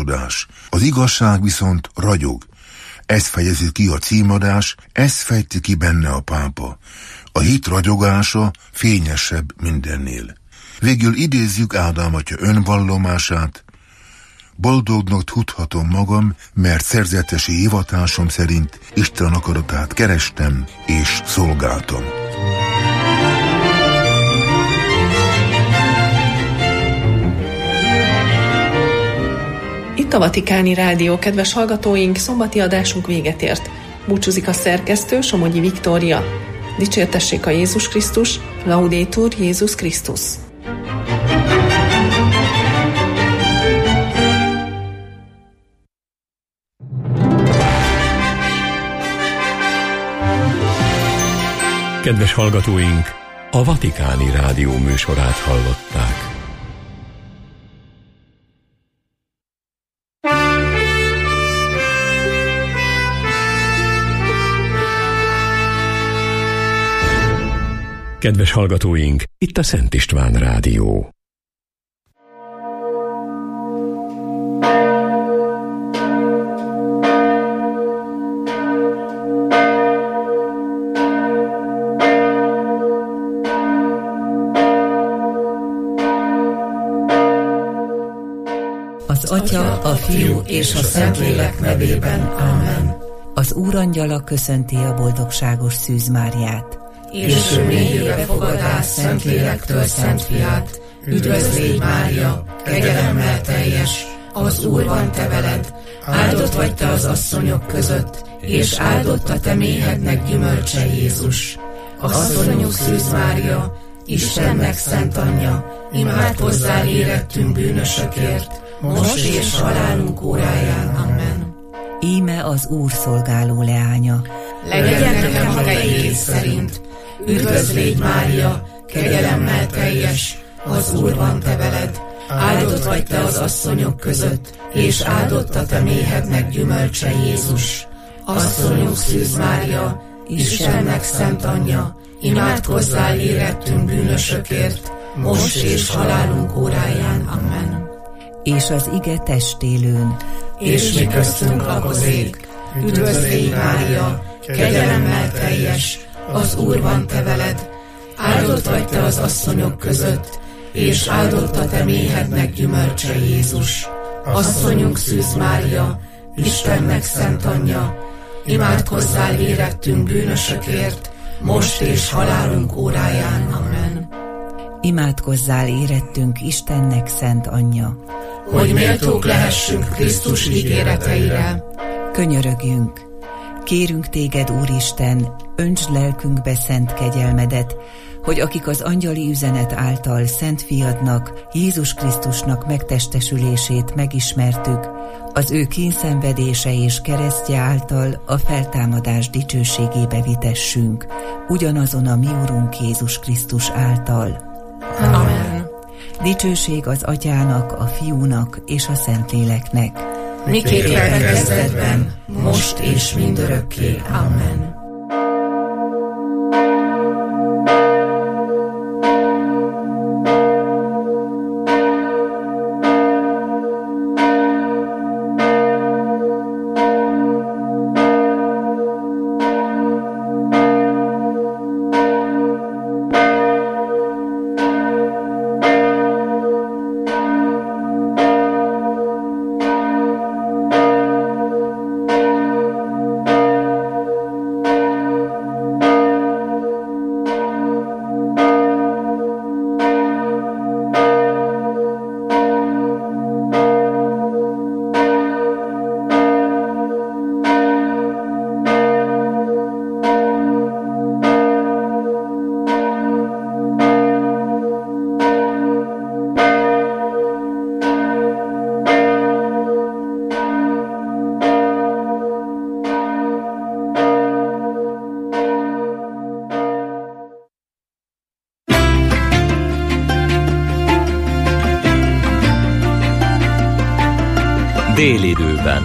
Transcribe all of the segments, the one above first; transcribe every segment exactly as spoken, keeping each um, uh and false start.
csodás. Az igazság viszont ragyog. Ezt fejezi ki a címadás, ezt fejti ki benne a pápa. A hit ragyogása fényesebb mindennél. Végül idézzük Ádám atya önvallomását. Boldognak tudhatom magam, mert szerzetesi hivatásom szerint Isten akaratát kerestem és szolgáltam. Itt a Vatikáni Rádió, kedves hallgatóink, szombati adásunk véget ért. Búcsúzik a szerkesztő, Somogyi Viktória. Dicsértessék a Jézus Krisztus, Laudetur Jézus Krisztus. Kedves hallgatóink, a Vatikáni Rádió műsorát hallották. Kedves hallgatóink, itt a Szent István Rádió. Az Atya, a Fiú és a Szentlélek nevében. Amen. Az Úrangyala köszönti a boldogságos Szűz Máriát. És ő mélyére fogadás Szentlélektől Szent Fiát. Üdvözl légy, Mária, kegyelemmel teljes, az Úr van te veled, áldott vagy te az asszonyok között, és áldott a te méhednek gyümölcse Jézus. Asszonyok Szűz Mária, Istennek szent anyja, imádkozzál érettünk bűnösökért, most és halálunk óráján. Amen. Íme az Úr szolgáló leánya. Legyen nekem a te igéd szerint. Üdvözl légy, Mária, kegyelemmel teljes, az Úr van te veled, áldott vagy te az asszonyok között, és áldott a te méhednek gyümölcse Jézus. Asszonyok Szűz Mária, Istennek szent anyja, imádkozzál érettünk bűnösökért, most és halálunk óráján. Amen. És az ige testélőn. És mi köztünk lakozik. Üdvözl légy, Mária, kegyelemmel teljes, az Úr van te veled, áldott vagy te az asszonyok között, és áldott a te méhednek gyümölcse Jézus. Asszonyunk Szűz Mária, Istennek szent anyja, imádkozzál érettünk bűnösökért, most és halálunk óráján. Amen. Imádkozzál érettünk Istennek szent anyja, hogy méltók lehessünk Krisztus ígéreteire. Könyörögjünk! Kérünk téged, Úristen, öntsd lelkünkbe szent kegyelmedet, hogy akik az angyali üzenet által Szent Fiadnak, Jézus Krisztusnak megtestesülését megismertük, az ő kényszenvedése és keresztje által a feltámadás dicsőségébe vitessünk, ugyanazon a mi Urunk Jézus Krisztus által. Amen. Dicsőség az Atyának, a Fiúnak és a Szentléleknek, miképpen kezdetben, most és mindörökké. Amen. Délidőben.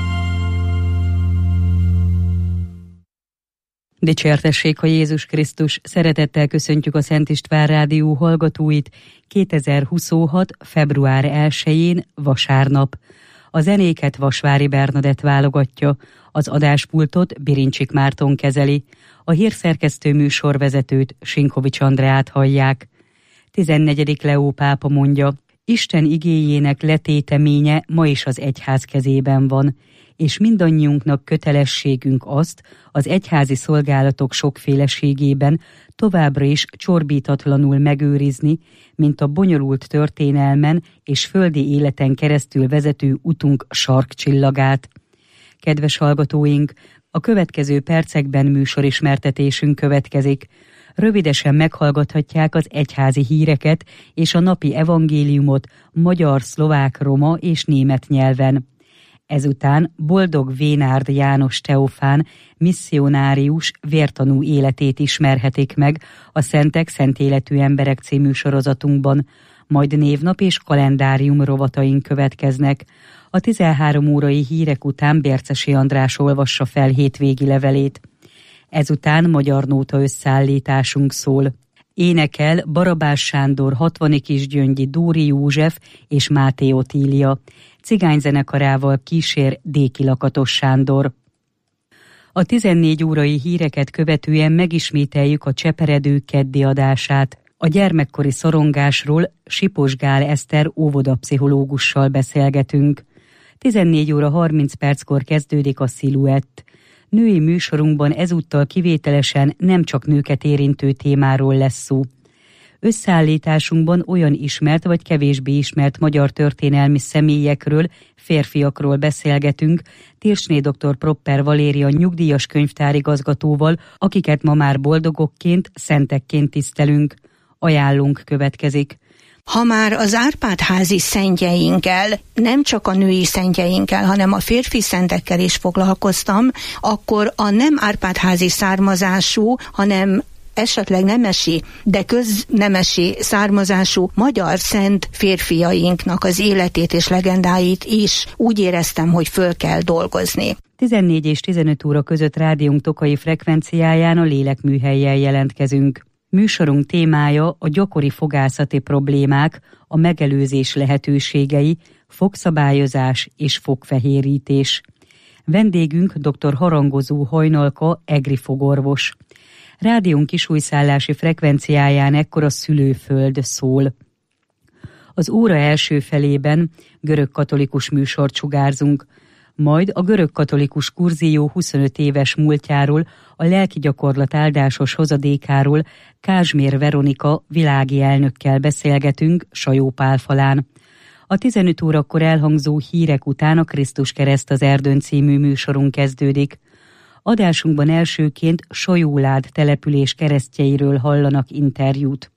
Dicsértessék a Jézus Krisztus, szeretettel köszöntjük a Szent István Rádió hallgatóit kétezer-huszonhat. február elsején, vasárnap. A zenéket Vasvári Bernadett válogatja, az adáspultot Birincsik Márton kezeli, a hírszerkesztő műsorvezetőt Sinkovics Andreát hallják. tizennegyedik Leó pápa mondja, Isten igéjének letéteménye ma is az egyház kezében van, és mindannyiunknak kötelességünk azt az egyházi szolgálatok sokféleségében továbbra is csorbítatlanul megőrizni, mint a bonyolult történelmen és földi életen keresztül vezető utunk sarkcsillagát. Kedves hallgatóink, a következő percekben műsorismertetésünk következik. Rövidesen meghallgathatják az egyházi híreket és a napi evangéliumot magyar, szlovák, roma és német nyelven. Ezután Boldog Vénárd János Teofán, misszionárius vértanú életét ismerhetik meg a Szentek, Szent Életű Emberek című sorozatunkban, majd névnap és kalendárium rovataink következnek. A tizenhárom órai hírek után Bércesi András olvassa fel hétvégi levelét. Ezután magyar nóta összeállításunk szól. Énekel Barabás Sándor, Hatvani Kisgyöngyi, Dóri József és Máté Otília. Cigányzenekarával kísér Déki Lakatos Sándor. A tizennégy órai híreket követően megismételjük a Cseperedő keddi adását. A gyermekkori szorongásról Sipos Gál Eszter óvodapszichológussal beszélgetünk. tizennégy óra harminc perckor kezdődik a Sziluett. Női műsorunkban ezúttal kivételesen nem csak nőket érintő témáról lesz szó. Összeállításunkban olyan ismert vagy kevésbé ismert magyar történelmi személyekről, férfiakról beszélgetünk, Tirsné dr. Propper Valéria nyugdíjas könyvtárigazgatóval, akiket ma már boldogokként, szentekként tisztelünk. Ajánlónk következik. Ha már az Árpád-házi szentjeinkkel, nem csak a női szentjeinkkel, hanem a férfi szentekkel is foglalkoztam, akkor a nem Árpád-házi származású, hanem esetleg nemesi, de köznemesi származású magyar szent férfiainknak az életét és legendáit is úgy éreztem, hogy föl kell dolgozni. tizennégy és tizenöt óra között rádiónk tokai frekvenciáján a Lélekműhellyel jelentkezünk. Műsorunk témája a gyakori fogászati problémák, a megelőzés lehetőségei, fogszabályozás és fogfehérítés. Vendégünk dr. Harangozó Hajnalka, egri fogorvos. Rádiónk kisújszállási frekvenciáján ekkor a szülőföld szól. Az óra első felében görögkatolikus műsort sugárzunk, majd a görögkatolikus kurzió huszonöt éves múltjáról, a lelki gyakorlat áldásos hozadékáról Kázsmér Veronika világi elnökkel beszélgetünk Sajó Pál falán. A tizenöt órakor elhangzó hírek után a Krisztus kereszt az erdőn című műsorunk kezdődik. Adásunkban elsőként Sajólád település keresztjeiről hallanak interjút.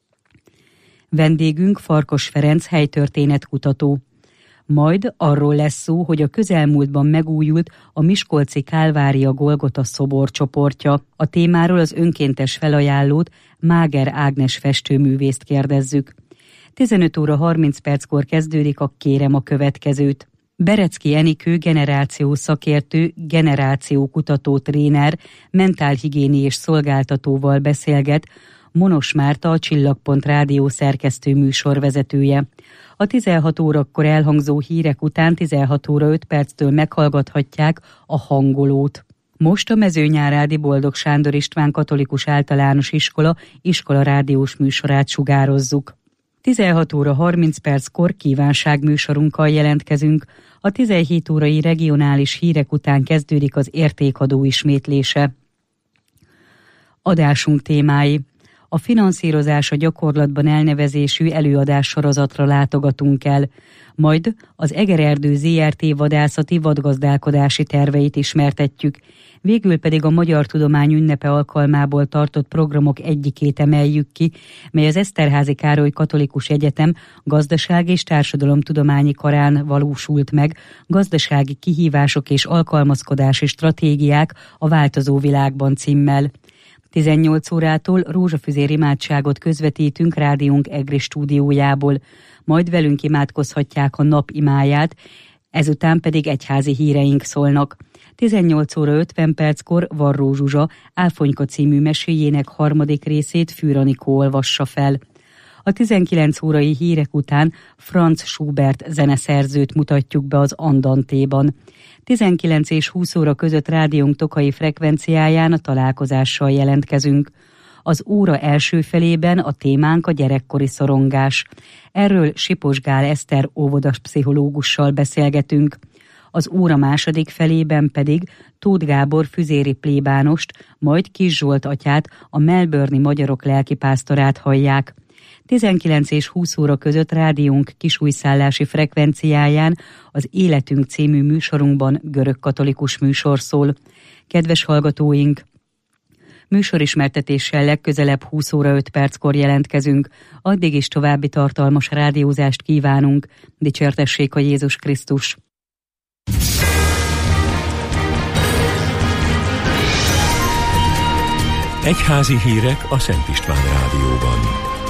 Vendégünk Farkas Ferenc helytörténetkutató. Majd arról lesz szó, hogy a közelmúltban megújult a miskolci Kálvária Golgota szobor csoportja. A témáról az önkéntes felajánlót, Máger Ágnes festőművészt kérdezzük. tizenöt óra harminc perckor kezdődik a Kérem a következőt. Berecki Enikő generáció szakértő, generáció kutató tréner, mentálhigiéni és szolgáltatóval beszélget, Monos Márta, a Csillagpont rádió szerkesztő műsorvezetője. A tizenhat órakor elhangzó hírek után tizenhat óra öt perctől meghallgathatják a Hangolót. Most a Mezőnyárádi Boldog Sándor István Katolikus Általános Iskola iskola rádiós műsorát sugározzuk. tizenhat óra harminc perckor kívánságműsorunkkal jelentkezünk. A tizenhét órai regionális hírek után kezdődik az értékadó ismétlése. Adásunk témái. A finanszírozás a gyakorlatban elnevezésű előadássorozatra látogatunk el, majd az Egererdő zé er té vadászati vadgazdálkodási terveit ismertetjük, végül pedig a Magyar Tudomány ünnepe alkalmából tartott programok egyikét emeljük ki, mely az Eszterházy Károly Katolikus Egyetem gazdaság- és társadalomtudományi karán valósult meg, gazdasági kihívások és alkalmazkodási stratégiák a változó világban címmel. tizennyolc órától rózsafüzér imádságot közvetítünk rádiónk egri stúdiójából, majd velünk imádkozhatják a nap imáját, ezután pedig egyházi híreink szólnak. tizennyolc óra ötven perckor Varró Zsuzsa Áfonyka című meséjének harmadik részét Fűr Anikó olvassa fel. A tizenkilenc órai hírek után Franz Schubert zeneszerzőt mutatjuk be az Andantéban. tizenkilenc és húsz óra között rádiónk tokai frekvenciáján a találkozással jelentkezünk. Az óra első felében a témánk a gyerekkori szorongás. Erről Sipos Gál Eszter óvodas pszichológussal beszélgetünk. Az óra második felében pedig Tóth Gábor füzéri plébánost, majd Kis Zsolt atyát, a melbourne-i magyarok lelkipásztorát hallják. tizenkilenc és húsz óra között rádiónk kisújszállási frekvenciáján az Életünk című műsorunkban görögkatolikus műsor szól. Kedves hallgatóink! Műsorismertetéssel legközelebb húsz óra öt perckor jelentkezünk. Addig is további tartalmas rádiózást kívánunk. Dicsértessék a Jézus Krisztus! Egyházi hírek a Szent István Rádióban.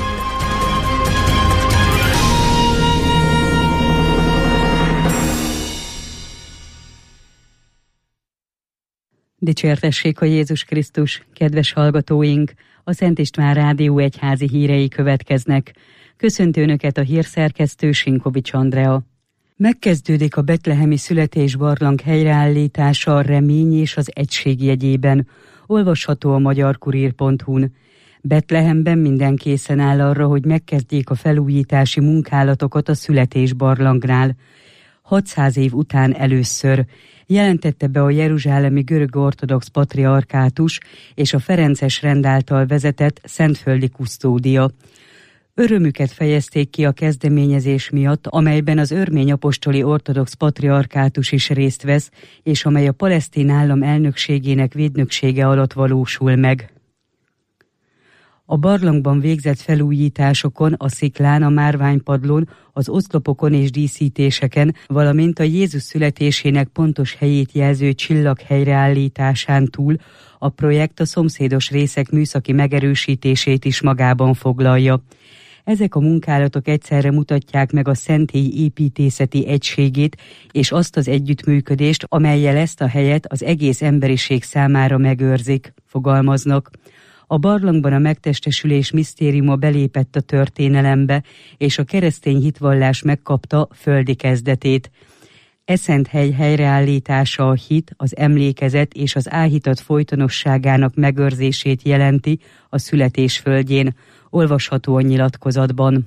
Dicsértessék a Jézus Krisztus, kedves hallgatóink! A Szent István Rádió egyházi hírei következnek. Köszöntő Önöket a hírszerkesztő Sinkovics Andrea. Megkezdődik a betlehemi születésbarlang helyreállítása a Remény és az Egység jegyében. Olvasható a magyarkurír pont hu-n. Betlehemben minden készen áll arra, hogy megkezdjék a felújítási munkálatokat a születésbarlangnál. hatszáz év után először jelentette be a jeruzsálemi görög ortodox patriarkátus és a ferences rend által vezetett szentföldi kusztódia. Örömüket fejezték ki a kezdeményezés miatt, amelyben az örmény apostoli ortodox patriarkátus is részt vesz, és amely a palesztin állam elnökségének védnöksége alatt valósul meg. A barlangban végzett felújításokon, a sziklán, a márványpadlón, az oszlopokon és díszítéseken, valamint a Jézus születésének pontos helyét jelző csillag helyreállításán túl a projekt a szomszédos részek műszaki megerősítését is magában foglalja. Ezek a munkálatok egyszerre mutatják meg a szentély építészeti egységét és azt az együttműködést, amellyel ezt a helyet az egész emberiség számára megőrzik, fogalmaznak. A barlangban a megtestesülés misztériuma belépett a történelembe, és a keresztény hitvallás megkapta földi kezdetét. E szent hely helyreállítása a hit, az emlékezet és az áhítat folytonosságának megőrzését jelenti a születés földjén, olvasható a nyilatkozatban.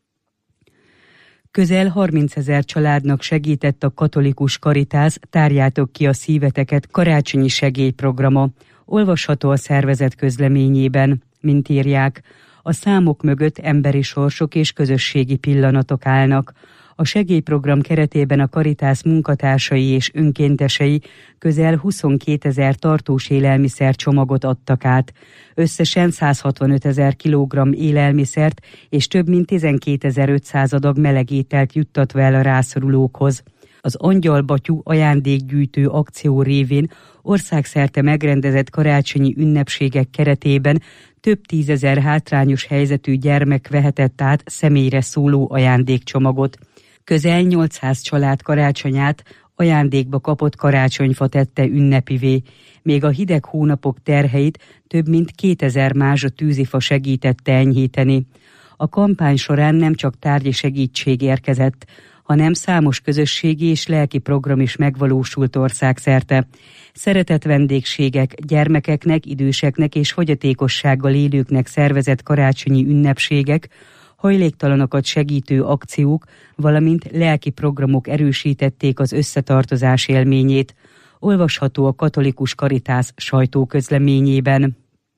Közel harmincezer családnak segített a katolikus Karitász Tárjátok ki a szíveteket karácsonyi segélyprograma. Olvasható a szervezet közleményében, mint írják, a számok mögött emberi sorsok és közösségi pillanatok állnak. A segélyprogram keretében a Karitász munkatársai és önkéntesei közel huszonkétezer tartós élelmiszer csomagot adtak át. Összesen száz hatvanöt ezer kilogramm élelmiszert és több mint tizenkétezer-ötszáz adag melegételt juttatva el a rászorulókhoz. Az Angyalbatyú ajándékgyűjtő akció révén országszerte megrendezett karácsonyi ünnepségek keretében több tízezer hátrányos helyzetű gyermek vehetett át személyre szóló ajándékcsomagot. Közel nyolcszáz család karácsonyát ajándékba kapott karácsonyfa tette ünnepivé, még a hideg hónapok terheit több mint kétezer mázsa tűzifa segítette enyhíteni. A kampány során nem csak tárgyi segítség érkezett, hanem számos közösségi és lelki program is megvalósult országszerte. Szeretett vendégségek, gyermekeknek, időseknek és fogyatékossággal élőknek szervezett karácsonyi ünnepségek, hajléktalanokat segítő akciók, valamint lelki programok erősítették az összetartozás élményét. Olvasható a katolikus Karitász sajtóközleményében.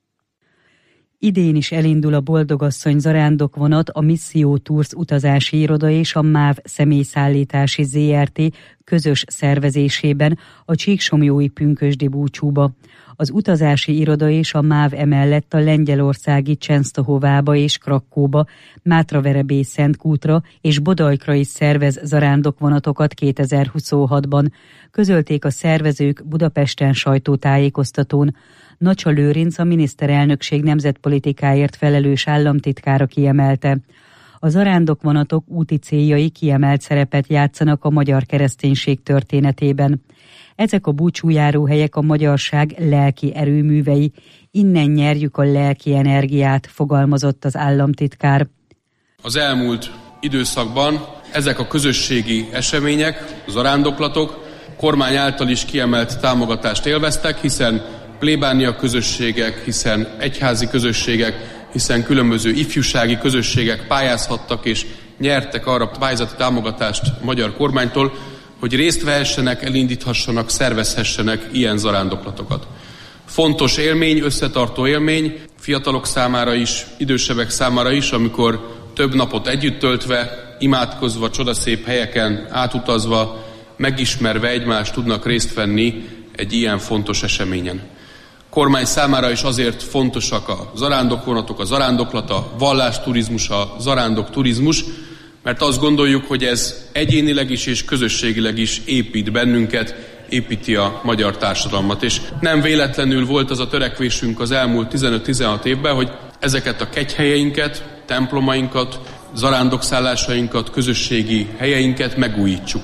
Idén is elindul a Boldogasszony zarándokvonat, a Misszió Tours utazási iroda és a MÁV személyszállítási zé er té közös szervezésében a csíksomlyói pünkösdi búcsúba. Az utazási iroda és a MÁV emellett a lengyelországi Csensztohovába és Krakkóba, Mátraverebé Szentkútra és Bodajkra is szervez zarándokvonatokat kétezer-huszonhatban. Közölték a szervezők Budapesten sajtótájékoztatón. Nacsa Lőrinc, a miniszterelnökség nemzetpolitikáért felelős államtitkára kiemelte. A zarándokvonatok úti céljai kiemelt szerepet játszanak a magyar kereszténység történetében. Ezek a búcsújáróhelyek a magyarság lelki erőművei, innen nyerjük a lelki energiát, fogalmazott az államtitkár. Az elmúlt időszakban ezek a közösségi események, zarándoklatok kormány által is kiemelt támogatást élveztek, hiszen plébánia közösségek, hiszen egyházi közösségek, hiszen különböző ifjúsági közösségek pályázhattak és nyertek arra pályázati támogatást a magyar kormánytól, hogy részt vehessenek, elindíthassanak, szervezhessenek ilyen zarándoklatokat. Fontos élmény, összetartó élmény, fiatalok számára is, idősebbek számára is, amikor több napot együtt töltve, imádkozva, csodaszép helyeken átutazva, megismerve egymást tudnak részt venni egy ilyen fontos eseményen. Kormány számára is azért fontosak a zarándokvonatok, a zarándoklata, a vallásturizmus, a zarándokturizmus, mert azt gondoljuk, hogy ez egyénileg is és közösségileg is épít bennünket, építi a magyar társadalmat. És nem véletlenül volt az a törekvésünk az elmúlt tizenöt-tizenhat évben, hogy ezeket a kegyhelyeinket, templomainkat, zarándokszállásainkat, közösségi helyeinket megújítsuk.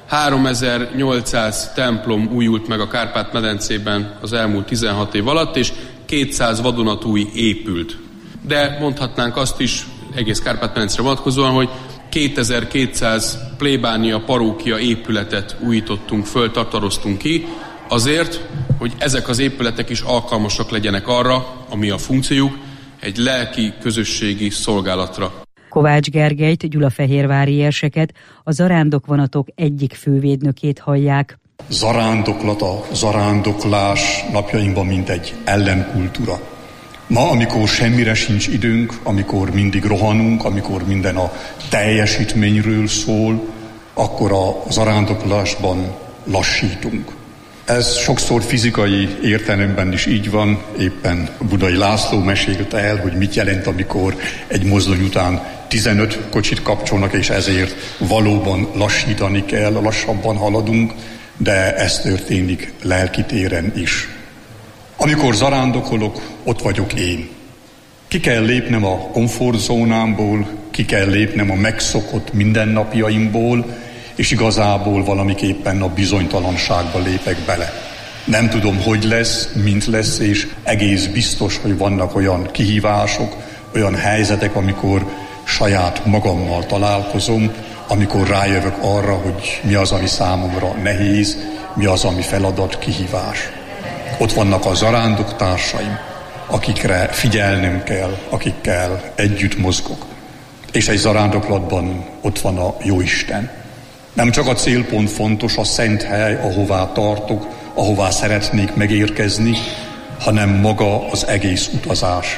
háromezer-nyolcszáz templom újult meg a Kárpát-medencében az elmúlt tizenhat év alatt, és kétszáz vadonatúj épült. De mondhatnánk azt is, egész Kárpát-medencre vonatkozóan, hogy kétezer-kétszáz plébánia, parókia épületet újítottunk föl, tartaroztunk ki, azért, hogy ezek az épületek is alkalmasak legyenek arra, ami a funkciójuk, egy lelki, közösségi szolgálatra. Kovács Gergelyt, gyulafehérvári érseket, a zarándokvonatok egyik fővédnökét hallják. Zarándoklat, a zarándoklás napjainkban mint egy ellenkultúra. Ma, amikor semmire sincs időnk, amikor mindig rohanunk, amikor minden a teljesítményről szól, akkor a zarándoklásban lassítunk. Ez sokszor fizikai értelemben is így van, éppen Budai László mesélte el, hogy mit jelent, amikor egy mozdony után tizenöt kocsit kapcsolnak, és ezért valóban lassítani kell, lassabban haladunk, de ez történik lelki téren is. Amikor zarándokolok, ott vagyok én. Ki kell lépnem a komfortzónámból, ki kell lépnem a megszokott mindennapjaimból, és igazából valamiképpen a bizonytalanságba lépek bele. Nem tudom, hogy lesz, mint lesz, és egész biztos, hogy vannak olyan kihívások, olyan helyzetek, amikor saját magammal találkozom, amikor rájövök arra, hogy mi az, ami számomra nehéz, mi az, ami feladat, kihívás. Ott vannak a zarándoktársaim, akikre figyelnem kell, akikkel együtt mozgok. És egy zarándoklatban ott van a Jóisten. Nem csak a célpont fontos, a szent hely, ahová tartok, ahová szeretnék megérkezni, hanem maga az egész utazás.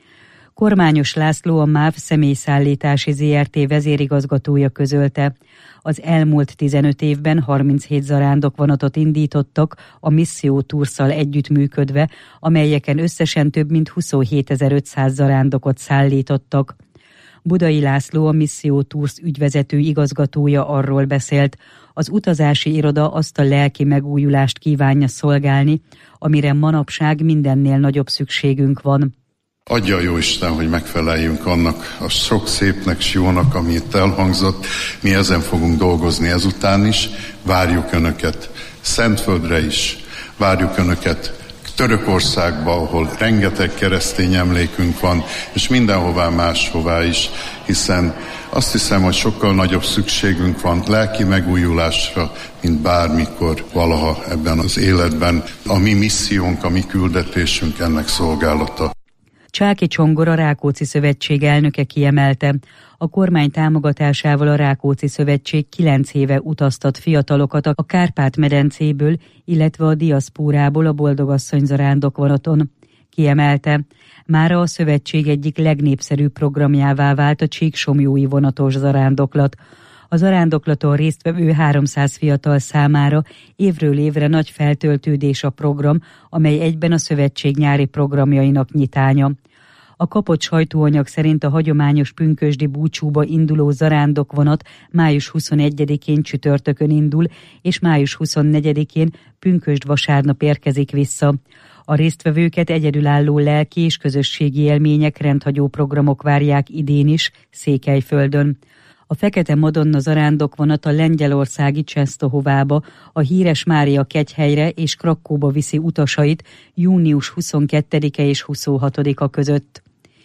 Kormányos László, a MÁV személyszállítási zé er té vezérigazgatója közölte. Az elmúlt tizenöt évben harminchét zarándokvonatot indítottak a Misszió Toursszal együttműködve, amelyeken összesen több mint huszonhétezer-ötszáz zarándokot szállítottak. Budai László, a Misszió Tours ügyvezető igazgatója arról beszélt, az utazási iroda azt a lelki megújulást kívánja szolgálni, amire manapság mindennél nagyobb szükségünk van. Adja a Jóisten, hogy megfeleljünk annak a sok szépnek s jónak, ami itt elhangzott. Mi ezen fogunk dolgozni ezután is. Várjuk Önöket Szentföldre is, várjuk Önöket Törökországba, ahol rengeteg keresztény emlékünk van, és mindenhová máshová is, hiszen azt hiszem, hogy sokkal nagyobb szükségünk van lelki megújulásra, mint bármikor valaha ebben az életben. A mi missziónk, a mi küldetésünk ennek szolgálata. Csáki Csongor, a Rákóczi Szövetség elnöke kiemelte, a kormány támogatásával a Rákóczi Szövetség kilenc éve utaztat fiatalokat a Kárpát-medencéből, illetve a diaszpórából a Boldogasszony zarándokvonaton. Kiemelte, mára a szövetség egyik legnépszerűbb programjává vált a csíksomlyói vonatos zarándoklat. A zarándoklaton résztvevő háromszáz fiatal számára évről évre nagy feltöltődés a program, amely egyben a szövetség nyári programjainak nyitánya. A kapott sajtóanyag szerint a hagyományos pünkösdi búcsúba induló zarándokvonat május huszonegyedikén csütörtökön indul, és május huszonnegyedikén pünkösd vasárnap érkezik vissza. A résztvevőket egyedülálló lelki és közösségi élmények, rendhagyó programok várják idén is Székelyföldön. A Fekete Madonna zarándokvonat a lengyelországi Czestochovába, a híres Mária kegyhelyre és Krakóba viszi utasait június huszonkettedike és huszonhatodika között.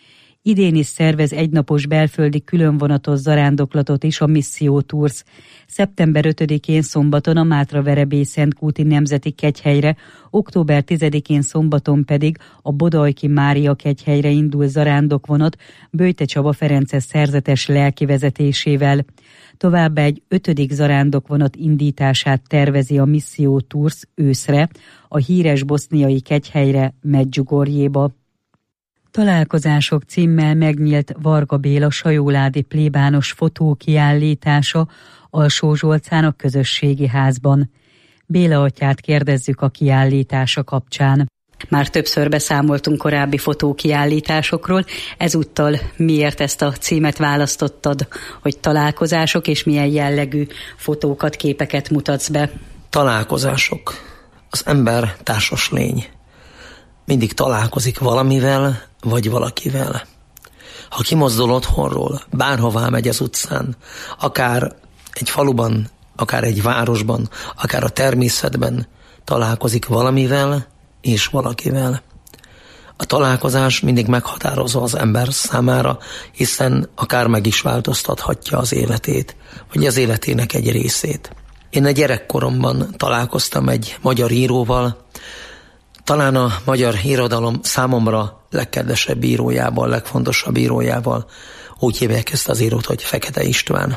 Idén is szervez egynapos belföldi különvonatos zarándoklatot is a Misszió Tours. szeptember ötödikén szombaton a Mátraverebély-Szentkúti Nemzeti Kegyhelyre, október tizedikén szombaton pedig a Bodajki Mária Kegyhelyre indul zarándokvonat Böjte Csaba Ferences szerzetes lelki vezetésével. Továbbá egy ötödik zarándokvonat indítását tervezi a Misszió Tours őszre, a híres boszniai Kegyhelyre, Medjugorjéba. Találkozások címmel megnyílt Varga Béla sajóládi plébános fotókiállítása Alsó-Zsolcán a közösségi házban. Béla atyát kérdezzük a kiállítása kapcsán. Már többször beszámoltunk korábbi fotókiállításokról, ezúttal miért ezt a címet választottad, hogy találkozások, és milyen jellegű fotókat, képeket mutatsz be? Találkozások. Az ember társas lény. Mindig találkozik valamivel, vagy valakivel. Ha kimozdul otthonról, bárhová megy az utcán, akár egy faluban, akár egy városban, akár a természetben, találkozik valamivel és valakivel. A találkozás mindig meghatározó az ember számára, hiszen akár meg is változtathatja az életét, vagy az életének egy részét. Én a gyerekkoromban találkoztam egy magyar íróval, talán a magyar irodalom számomra legkedvesebb írójával, legfontosabb írójával. Úgy hívják ezt az írót, hogy Fekete István.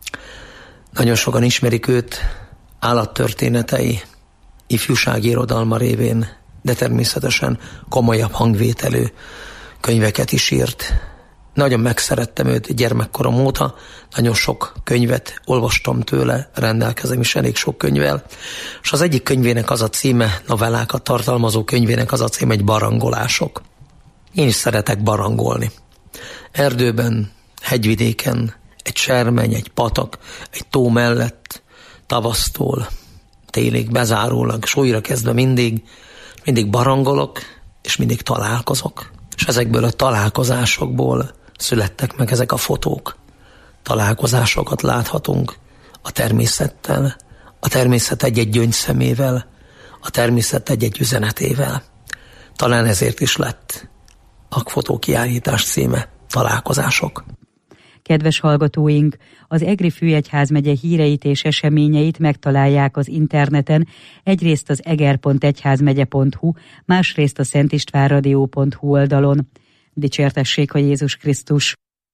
Nagyon sokan ismerik őt állattörténetei, ifjúsági irodalma révén, de természetesen komolyabb hangvételű könyveket is írt. Nagyon megszerettem őt gyermekkorom óta, nagyon sok könyvet olvastam tőle, rendelkezem is elég sok könyvvel, és az egyik könyvének az a címe, novellákat tartalmazó könyvének az a címe, egy barangolások. Én is szeretek barangolni. Erdőben, hegyvidéken, egy sermeny, egy patak, egy tó mellett, tavasztól, télig bezárólag, és újra kezdve mindig, mindig barangolok, és mindig találkozok. És ezekből a találkozásokból születtek meg ezek a fotók. Találkozásokat láthatunk a természettel, a természet egy-egy gyöngyszemével, a természet egy-egy üzenetével. Talán ezért is lett a fotókiállítás címe Találkozások. Kedves hallgatóink, az Egri Főegyházmegye híreit és eseményeit megtalálják az interneten, egyrészt az eger pont egyházmegye pont hu, másrészt a szentistvánradio pont hu oldalon. Dicsértessék a Jézus Krisztus!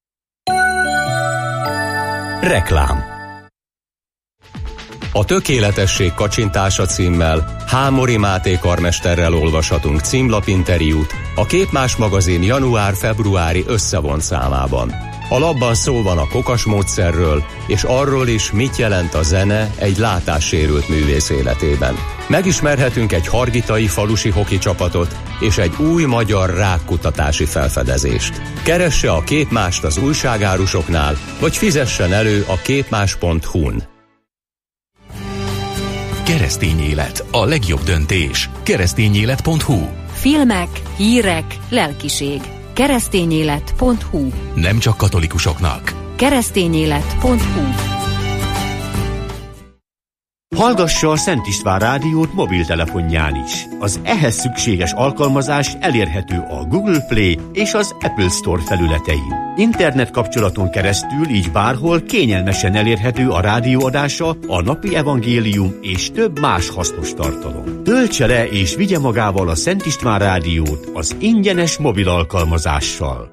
Reklám. A tökéletesség kacsintása címmel Hámori Máté karmesterrel olvashatunk címlapinterjút a Képmás magazin január-februári összevont számában. A labban szó van a kokas módszerről, és arról is, mit jelent a zene egy látássérült művész életében. Megismerhetünk egy hargitai falusi hoki csapatot és egy új magyar rákkutatási felfedezést. Keresse a Képmást az újságárusoknál, vagy fizessen elő a képmás pont hu-n. Keresztény élet, a legjobb döntés. keresztényélet pont hu. Filmek, hírek, lelkiség. keresztényélet pont hu. Nem csak katolikusoknak. keresztényélet pont hu. Hallgassa a Szent István Rádiót mobiltelefonján is. Az ehhez szükséges alkalmazás elérhető a Google Play és az Apple Store felületein. Internet kapcsolaton keresztül így bárhol kényelmesen elérhető a rádióadása, a napi evangélium és több más hasznos tartalom. Töltse le és vigye magával a Szent István Rádiót az ingyenes mobil alkalmazással.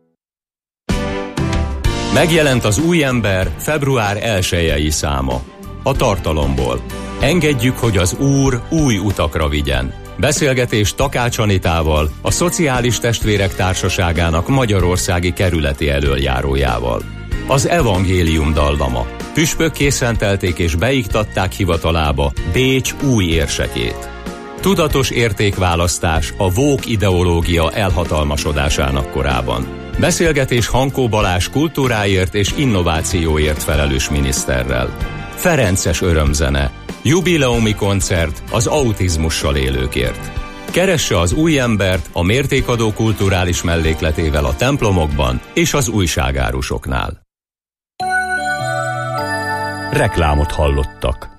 Megjelent az Új ember február elsejei száma. A tartalomból. Engedjük, hogy az Úr új utakra vigyen. Beszélgetés Takács Anitával, a Szociális Testvérek Társaságának magyarországi kerületi elöljárójával. Az evangélium dallama. Püspökké szentelték és beiktatták hivatalába Bécs új érsekét. Tudatos értékválasztás a woke ideológia elhatalmasodásának korában. Beszélgetés Hankó Balázs kultúráért és innovációért felelős miniszterrel. Ferences örömzene. Jubileumi koncert az autizmussal élőkért. Keresse az Új embert a mértékadó kulturális mellékletével a templomokban és az újságárusoknál. Reklámot hallottak.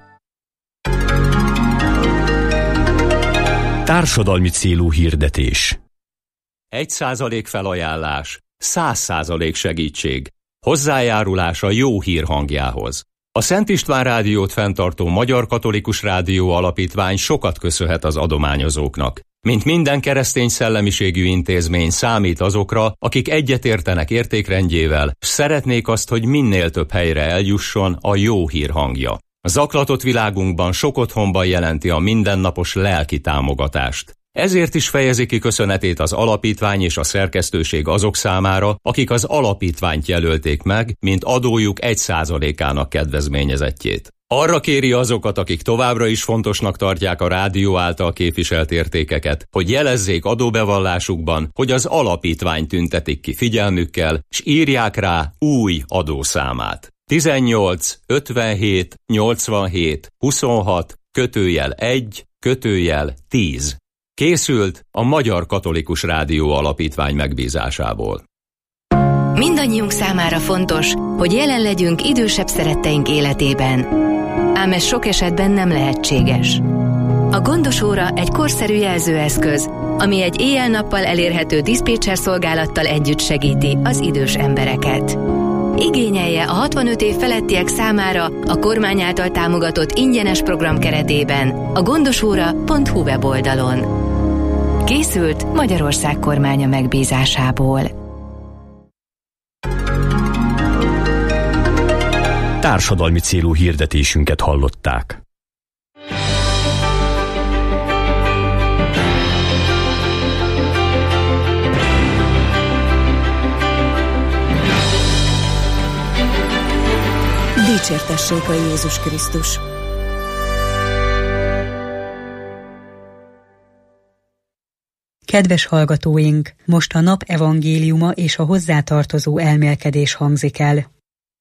Társadalmi célú hirdetés. Egy százalék felajánlás száz százalék segítség. Hozzájárulás a jó hír hangjához. A Szent István Rádiót fenntartó Magyar Katolikus Rádió Alapítvány sokat köszönhet az adományozóknak. Mint minden keresztény szellemiségű intézmény számít azokra, akik egyetértenek értékrendjével, s szeretnék azt, hogy minél több helyre eljusson a jó hír hangja. A zaklatott világunkban sok otthonban jelenti a mindennapos lelki támogatást. Ezért is fejezi ki köszönetét az alapítvány és a szerkesztőség azok számára, akik az alapítványt jelölték meg, mint adójuk egy százalékának kedvezményezettjét. Arra kéri azokat, akik továbbra is fontosnak tartják a rádió által képviselt értékeket, hogy jelezzék adóbevallásukban, hogy az alapítvány tüntetik ki figyelmükkel, s írják rá új adószámát. tizennyolc ötvenhét nyolcvanhét huszonhat kötőjel egy kötőjel tíz. Készült a Magyar Katolikus Rádió Alapítvány megbízásából. Mindannyiunk számára fontos, hogy jelen legyünk idősebb szeretteink életében. Ám ez sok esetben nem lehetséges. A Gondos Óra egy korszerű jelzőeszköz, ami egy éjjel-nappal elérhető diszpécser szolgálattal együtt segíti az idős embereket. Igényelje a hatvanöt év felettiek számára a kormány által támogatott ingyenes program keretében a gondosóra pont hu weboldalon. Készült Magyarország kormánya megbízásából. Társadalmi célú hirdetésünket hallották. Dicsértessék a Jézus Krisztus! Kedves hallgatóink, most a nap evangéliuma és a hozzátartozó elmélkedés hangzik el.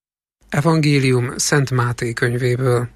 Evangélium Szent Máté könyvéből.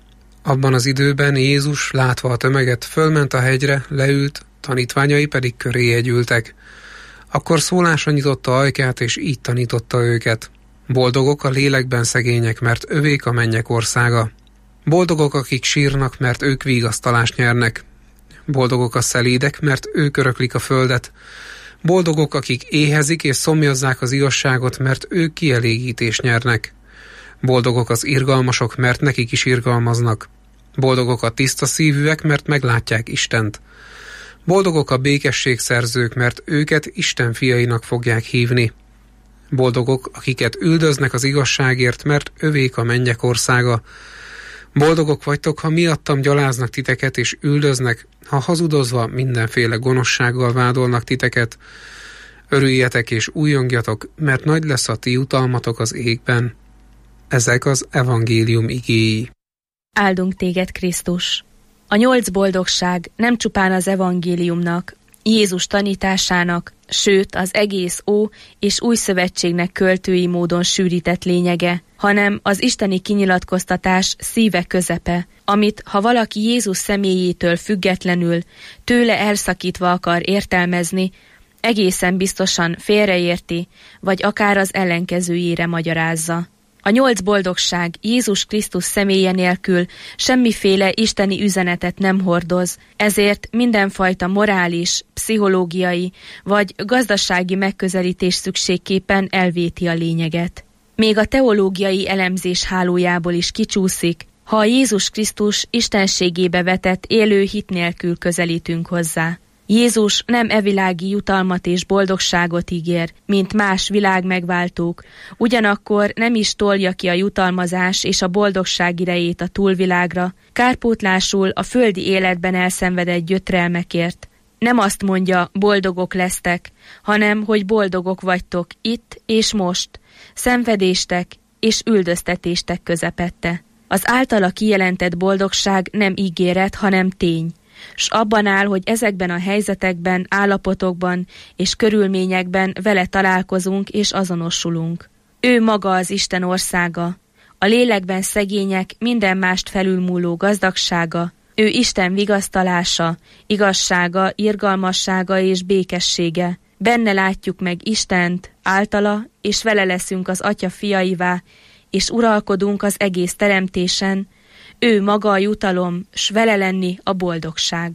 Abban az időben Jézus, látva a tömeget, fölment a hegyre, leült, tanítványai pedig köréje gyűltek. Akkor szólásra nyitotta ajkát, és így tanította őket. Boldogok a lélekben szegények, mert övék a mennyek országa. Boldogok, akik sírnak, mert ők vigasztalást nyernek. Boldogok a szelídek, mert ők öröklik a földet. Boldogok, akik éhezik és szomjazzák az igazságot, mert ők kielégítést nyernek. Boldogok az irgalmasok, mert nekik is irgalmaznak. Boldogok a tiszta szívűek, mert meglátják Istent. Boldogok a békességszerzők, mert őket Isten fiainak fogják hívni. Boldogok, akiket üldöznek az igazságért, mert övék a mennyek országa. Boldogok vagytok, ha miattam gyaláznak titeket és üldöznek, ha hazudozva mindenféle gonoszsággal vádolnak titeket. Örüljetek és újongjatok, mert nagy lesz a ti jutalmatok az égben. Ezek az evangélium igéi. Áldunk téged, Krisztus! A nyolc boldogság nem csupán az evangéliumnak, Jézus tanításának, sőt az egész Ó és Új Szövetségnek költői módon sűrített lényege, hanem az isteni kinyilatkoztatás szíve közepe, amit, ha valaki Jézus személyétől függetlenül, tőle elszakítva akar értelmezni, egészen biztosan félreérti, vagy akár az ellenkezőjére magyarázza. A nyolc boldogság Jézus Krisztus személye nélkül semmiféle isteni üzenetet nem hordoz, ezért mindenfajta morális, pszichológiai vagy gazdasági megközelítés szükségképpen elvéti a lényeget. Még a teológiai elemzés hálójából is kicsúszik, ha a Jézus Krisztus istenségébe vetett élő hit nélkül közelítünk hozzá. Jézus nem evilági jutalmat és boldogságot ígér, mint más világmegváltók, ugyanakkor nem is tolja ki a jutalmazás és a boldogság idejét a túlvilágra, kárpótlásul a földi életben elszenvedett gyötrelmekért. Nem azt mondja, boldogok lesztek, hanem, hogy boldogok vagytok itt és most, szenvedéstek és üldöztetéstek közepette. Az általa kijelentett boldogság nem ígéret, hanem tény, s abban áll, hogy ezekben a helyzetekben, állapotokban és körülményekben vele találkozunk és azonosulunk. Ő maga az Isten országa, a lélekben szegények minden mást felülmúló gazdagsága, ő Isten vigasztalása, igazsága, irgalmassága és békessége. Benne látjuk meg Istent, általa, és vele leszünk az Atya fiaivá, és uralkodunk az egész teremtésen. Ő maga a jutalom, s vele lenni a boldogság.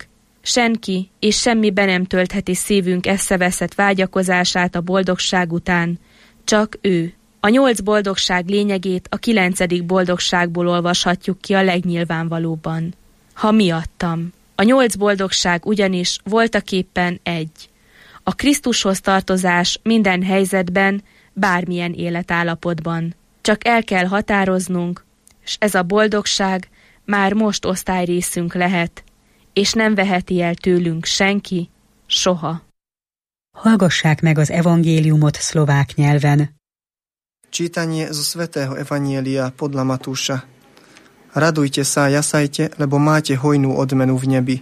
Senki és semmi be nem töltheti szívünk eszeveszett vágyakozását a boldogság után, csak ő. A nyolc boldogság lényegét a kilencedik boldogságból olvashatjuk ki a legnyilvánvalóbban. Ha miattam. A nyolc boldogság ugyanis voltaképpen egy. A Krisztushoz tartozás minden helyzetben, bármilyen életállapotban. Csak el kell határoznunk, s ez a boldogság már most osztályrészünk lehet, és nem veheti el tőlünk senki, soha. Hallgassák meg az evangéliumot szlovák nyelven. Čítanie zo svätého evanjelia podľa Matúša. Radujte sa a jasajte, lebo máte hojnú odmenu v nebi.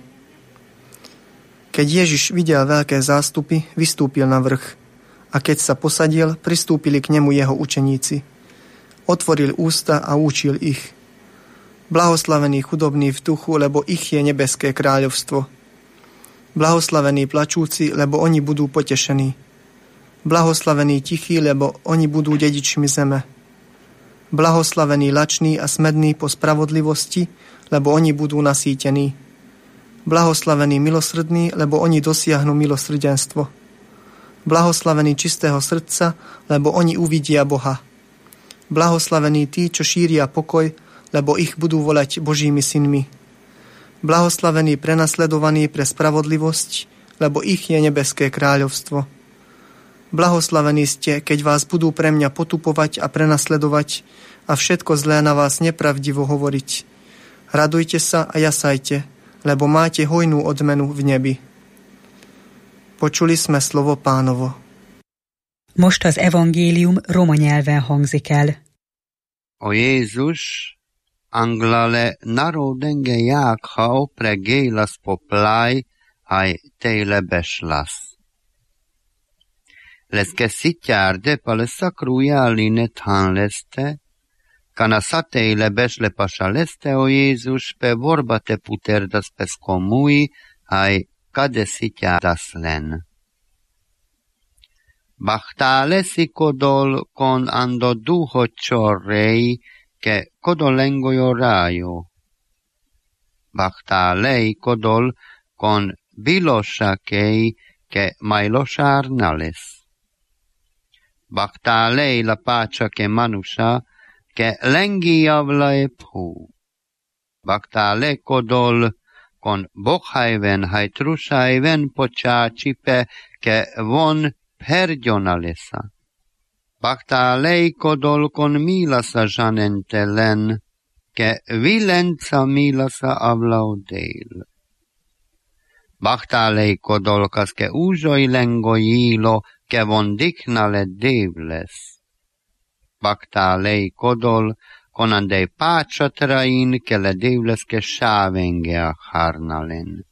Keď Ježiš videl veľké zástupy, vystúpil na vrch. A keď sa posadil, pristúpili k nemu jeho učeníci. Otvoril ústa a učil ich. Blahoslavení chudobní v duchu, lebo ich je nebeské kráľovstvo. Blahoslavení plačúci, lebo oni budú potešení. Blahoslavení tichí, lebo oni budú dedičmi zeme. Blahoslavení lační a smední po spravodlivosti, lebo oni budú nasýtení. Blahoslavení milosrdní, lebo oni dosiahnu milosrdenstvo. Blahoslavení čistého srdca, lebo oni uvidia Boha. Blahoslavení tí, čo šíria pokoj, lebo ich budú volať Božími synmi. Blahoslavení prenasledovaní pre spravodlivosť, lebo ich je nebeské kráľovstvo. Blahoslavení ste, keď vás budú pre mňa potupovať a prenasledovať a všetko zlé na vás nepravdivo hovoriť. Radujte sa a jasajte, lebo máte hojnú odmenu v nebi. Počuli sme slovo Pánovo. Most az evangélium roma nyelven hangzik el. O Jézus anglale narodenge jákha opre gélas poplaj, haj tejle beslas. Leske sitjárde pale szakrújáli nethan leste, kana sateile besle pasa leste o Jézus pe vorba te puterdas pes komui, haj kade sitjárdas len. Bachtale si kodol kon ando duho csorrei, ke kodol lengojo rájo. Bachtálei kodol kon bilosakei, ke majlosár nales. Bachtálei la pácsa ke manusa, ke lengi javlae phu. Bachtálei kodol kon bokhajven hajtrusajven počáčipe, ke von perdjonalesa. Bachtálei kodol kon milasa žanentelen, ke vilenca milasa avlaudél. Bachtálei kodol kas ke úzsoi lengojílo, ke von diknale dévles. Bachtálei kodol konandei pácsatrain, ke le dévles ke sávenge a harnalen.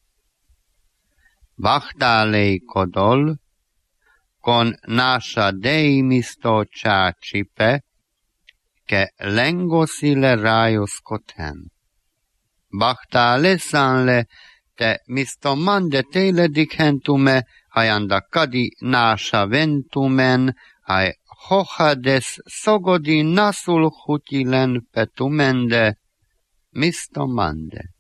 Bachtálei kodol kon nása dei misto csácsipe, ke lengosile rájos koten. Bachtálei szánle, te misto mande tele dikhentume, hajanda kadi nása ventumen, haj hohades szogodi nasul hutilen petumende, misto mande.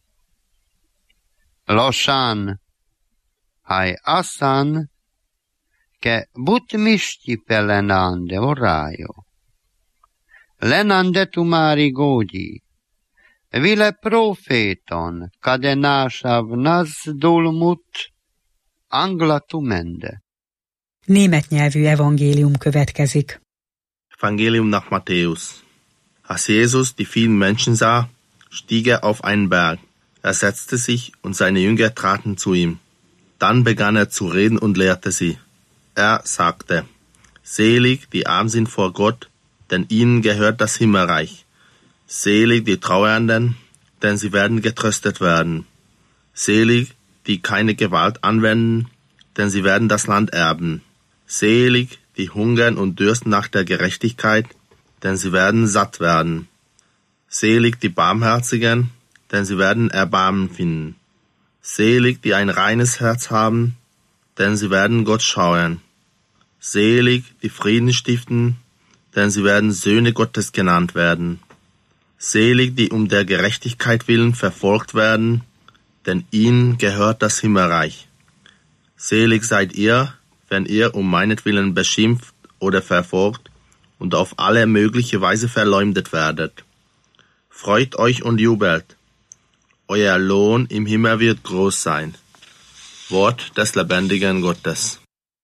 Losan, haj asan, ke but misti pelenande orájo. Lenande tumári gógyi, vile proféton, kade násav nazdulmut, angla tumende. Német nyelvű evangélium következik. Evangelium nach Matthäus. Als Jesus die vielen Menschen sah, stieg er auf einen Berg. Er setzte sich und seine Jünger traten zu ihm. Dann begann er zu reden und lehrte sie. Er sagte, selig die arm sind vor Gott, denn ihnen gehört das Himmelreich. Selig die Trauernden, denn sie werden getröstet werden. Selig die keine Gewalt anwenden, denn sie werden das Land erben. Selig die hungern und dürsten nach der Gerechtigkeit, denn sie werden satt werden. Selig die Barmherzigen, denn sie werden Erbarmen finden. Selig die ein reines Herz haben, denn sie werden Gott schauen. Selig die Frieden stiften, denn sie werden Söhne Gottes genannt werden. Selig die um der Gerechtigkeit willen verfolgt werden, denn ihnen gehört das Himmelreich. Selig seid ihr, wenn ihr um meinetwillen beschimpft oder verfolgt und auf alle mögliche Weise verleumdet werdet. Freut euch und jubelt. Euer Lohn im Himmel wird groß sein. Wort des lebendigen Gottes.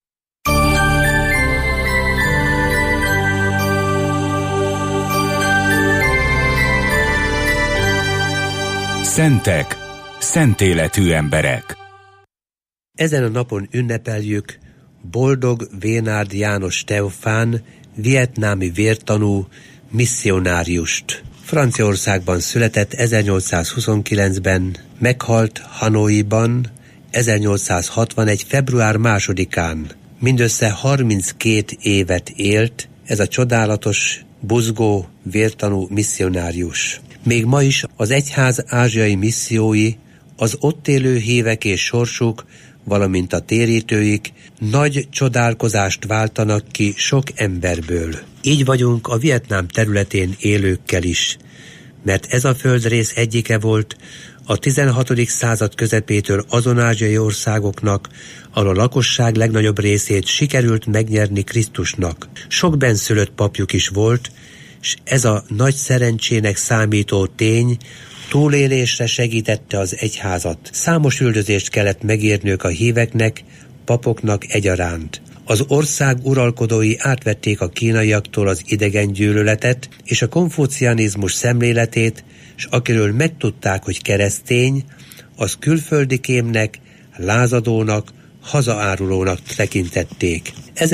Szentek, szentéletű emberek. Ezen a napon ünnepeljük Boldog Vénárd János Teofán, vietnámi vértanú misszionáriust. Franciaországban született ezernyolcszázhuszonkilencben, meghalt Hanoiban ezernyolcszázhatvanegy. február másodikán. Mindössze harminckét évet élt ez a csodálatos, buzgó, vértanú misszionárius. Még ma is az egyház ázsiai missziói, az ott élő hívek és sorsuk, valamint a térítőik nagy csodálkozást váltanak ki sok emberből. Így vagyunk a Vietnám területén élőkkel is, mert ez a földrész egyike volt a tizenhatodik század közepétől azon ázsiai országoknak, ahol a lakosság legnagyobb részét sikerült megnyerni Krisztusnak. Sok benszülött papjuk is volt, és ez a nagy szerencsének számító tény túlélésre segítette az egyházat. Számos üldözést kellett megérniük a híveknek, papoknak egyaránt. Az ország uralkodói átvették a kínaiaktól az idegen gyűlöletet és a konfucianizmus szemléletét, és akiről megtudták, hogy keresztény, az külföldi kémnek, lázadónak, hazaárulónak tekintették.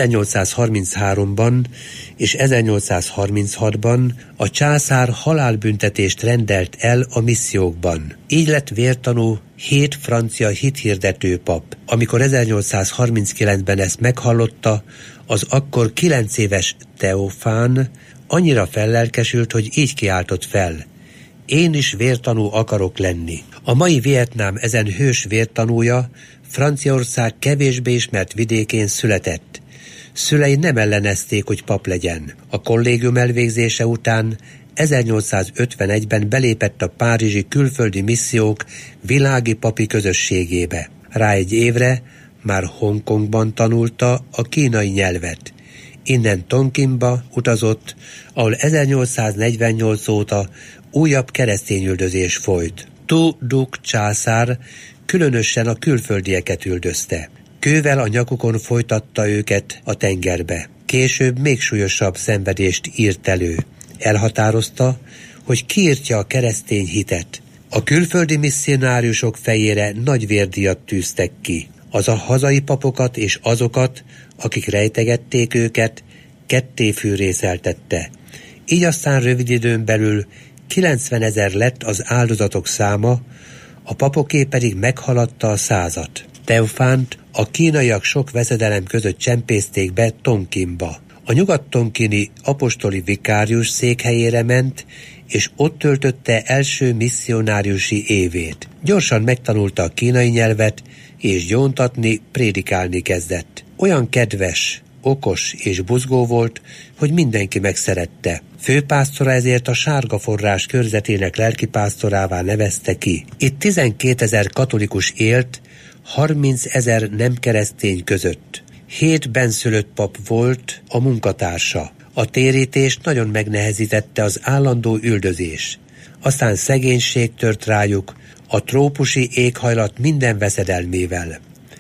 ezernyolcszázharmincháromban és ezernyolcszázharminchatban a császár halálbüntetést rendelt el a missziókban. Így lett vértanú hét francia hithirdető pap. Amikor ezernyolcszázharminckilencben ezt meghallotta, az akkor kilenc éves Teofán annyira fellelkesült, hogy így kiáltott fel: én is vértanú akarok lenni. A mai Vietnám ezen hős vértanúja Franciaország kevésbé ismert vidékén született. Szülei nem ellenezték, hogy pap legyen. A kollégium elvégzése után ezernyolcszázötvenegyben belépett a párizsi külföldi missziók világi papi közösségébe. Rá egy évre már Hongkongban tanulta a kínai nyelvet. Innen Tonkinba utazott, ahol ezernyolcszáznegyvennyolc óta újabb keresztényüldözés folyt. Tu Duc császár különösen a külföldieket üldözte. Kővel a nyakukon folytatta őket a tengerbe. Később még súlyosabb szenvedést írt elő. Elhatározta, hogy kiírtja a keresztény hitet. A külföldi misszionáriusok fejére nagy vérdíjat tűztek ki. Az a hazai papokat és azokat, akik rejtegették őket, ketté fűrészeltette. Így aztán rövid időn belül kilencvenezer lett az áldozatok száma, a papoké pedig meghaladta a százat. Teofánt a kínaiak sok veszedelem között csempészték be Tonkinba. A nyugat-tonkini apostoli vikárius székhelyére ment, és ott töltötte első misszionáriusi évét. Gyorsan megtanulta a kínai nyelvet, és gyóntatni, prédikálni kezdett. Olyan kedves, okos és buzgó volt, hogy mindenki megszerette. Főpásztora ezért a Sárga Forrás körzetének lelkipásztorává nevezte ki. Itt tizenkétezer katolikus élt, harmincezer nem keresztény között. Hét benszülött pap volt a munkatársa. A térítést nagyon megnehezítette az állandó üldözés. Aztán szegénység tört rájuk, a trópusi éghajlat minden veszedelmével.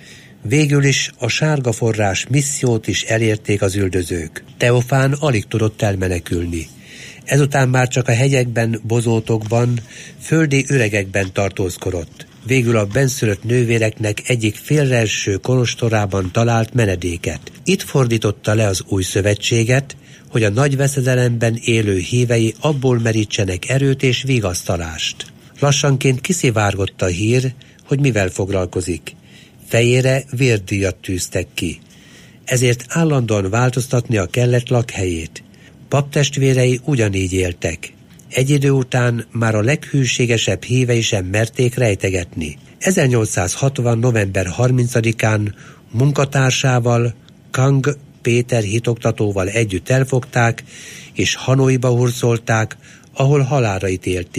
Végül is a Sárga Forrás missziót is elérték az üldözők. Teofán alig tudott elmenekülni. Ezután már csak a hegyekben, bozótokban, földi üregekben tartózkodott. Végül a benszülött nővéreknek egyik félreeső kolostorában talált menedéket. Itt fordította le az új szövetséget, hogy a nagy veszedelemben élő hívei abból merítsenek erőt és vigasztalást. Lassanként kiszivárgott a hír, hogy mivel foglalkozik. Fejére vérdíjat tűztek ki. Ezért állandóan változtatnia kellett lakhelyét. Paptestvérei ugyanígy éltek. Egy idő után már a leghűségesebb hívei sem merték rejtegetni. ezernyolcszázhatvan. november harmincadikán munkatársával, Kang Péter hitoktatóval együtt elfogták, és Hanoiba hurcolták, ahol halálra ítélték.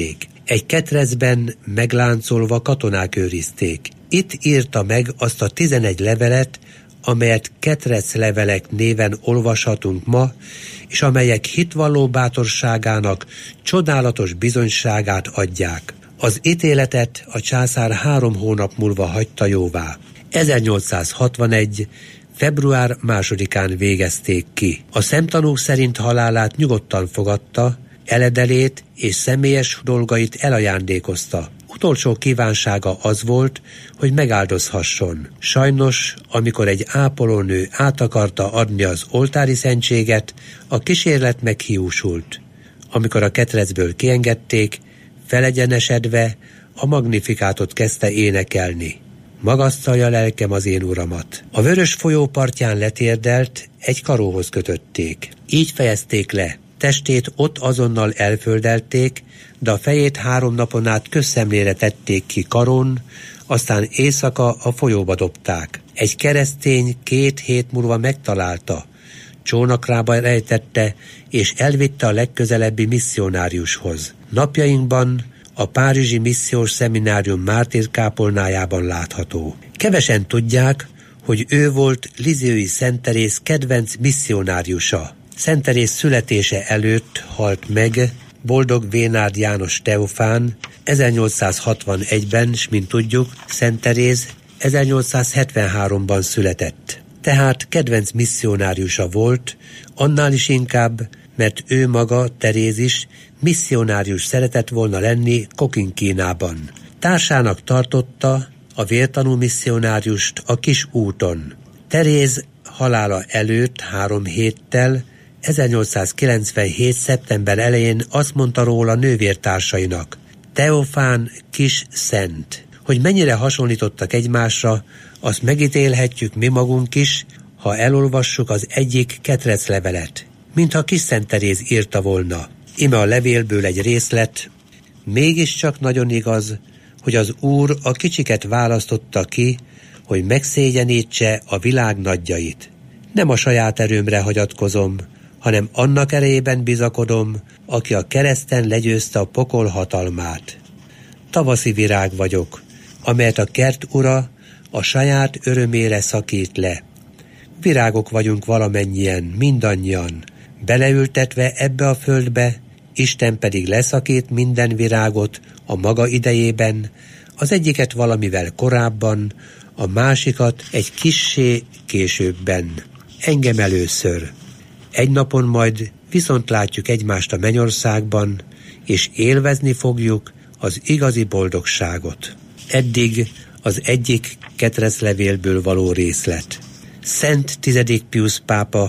Egy ketrecben megláncolva katonák őrizték. Itt írta meg azt a tizenegy levelet, amelyet ketreclevelek néven olvashatunk ma, és amelyek hitvalló bátorságának csodálatos bizonyságát adják. Az ítéletet a császár három hónap múlva hagyta jóvá. ezernyolcszázhatvanegy. február másodikán végezték ki. A szemtanúk szerint halálát nyugodtan fogadta, eledelét és személyes dolgait elajándékozta. Utolsó kívánsága az volt, hogy megáldozhasson. Sajnos, amikor egy ápolónő át akarta adni az oltári szentséget, a kísérlet meghiúsult. Amikor a ketrecből kiengedték, felegyenesedve a magnifikátot kezdte énekelni. Magasztalja lelkem az én uramat. A Vörös folyó partján letérdelt, egy karóhoz kötötték. Így fejezték le. Testét ott azonnal elföldelték, de a fejét három napon át közszemlére tették ki karon, aztán éjszaka a folyóba dobták. Egy keresztény két hét múlva megtalálta, csónakrába rejtette, és elvitte a legközelebbi misszionáriushoz. Napjainkban a Párizsi Missziós Szeminárium mártírkápolnájában látható. Kevesen tudják, hogy ő volt Lisieux-i Szent Teréz kedvenc misszionáriusa. Szent Teréz születése előtt halt meg Boldog Vénárd János Teofán ezernyolcszázhatvanegyben, s mint tudjuk, Szent Teréz ezernyolcszázhetvenháromban született. Tehát kedvenc misszionáriusa volt, annál is inkább, mert ő maga, Teréz is, misszionárius szeretett volna lenni Kokinkínában. Társának tartotta a vértanú misszionáriust a Kis úton. Teréz halála előtt három héttel, ezernyolcszázkilencvenhét. szeptember elején azt mondta róla nővértársainak: Teofán kis szent. Hogy mennyire hasonlítottak egymásra, azt megítélhetjük mi magunk is, ha elolvassuk az egyik ketreclevelet. Mintha Kis Szent Teréz írta volna. Ime a levélből egy részlet: mégiscsak nagyon igaz, hogy az Úr a kicsiket választotta ki, hogy megszégyenítse a világ nagyjait. Nem a saját erőmre hagyatkozom, hanem annak erejében bizakodom, aki a kereszten legyőzte a pokol hatalmát. Tavaszi virág vagyok, amelyet a kert ura a saját örömére szakít le. Virágok vagyunk valamennyien, mindannyian, beleültetve ebbe a földbe, Isten pedig leszakít minden virágot a maga idejében, az egyiket valamivel korábban, a másikat egy kissé későbben. Engem először. Egy napon majd viszont látjuk egymást a mennyországban, és élvezni fogjuk az igazi boldogságot. Eddig az egyik ketreclevélből való részlet. Szent tizedik Piusz pápa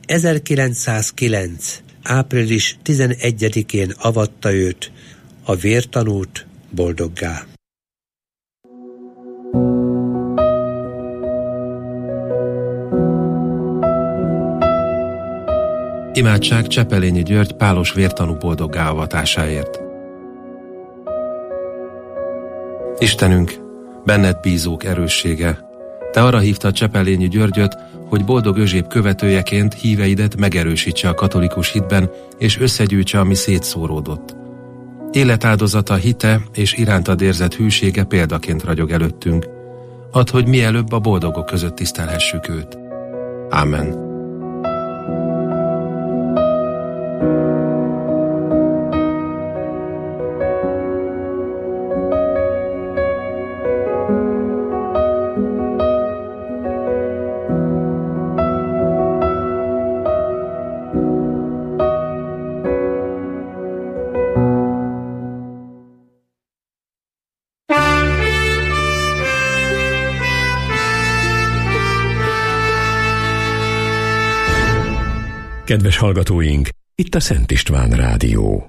ezerkilencszázkilenc. április tizenegyedikén avatta őt, a vértanút boldoggá. Imádság Csepelényi György pálos vértanú boldoggá avatásáért. Istenünk, benned bízók erőssége, te arra hívtad Csepelényi Györgyöt, hogy boldog Özséb követőjeként híveidet megerősítse a katolikus hitben, és összegyűjtse, ami szétszóródott. Életáldozata, hite és irántad érzett hűsége példaként ragyog előttünk. Add, hogy mielőbb a boldogok között tisztelhessük őt. Ámen. Kedves hallgatóink, itt a Szent István Rádió.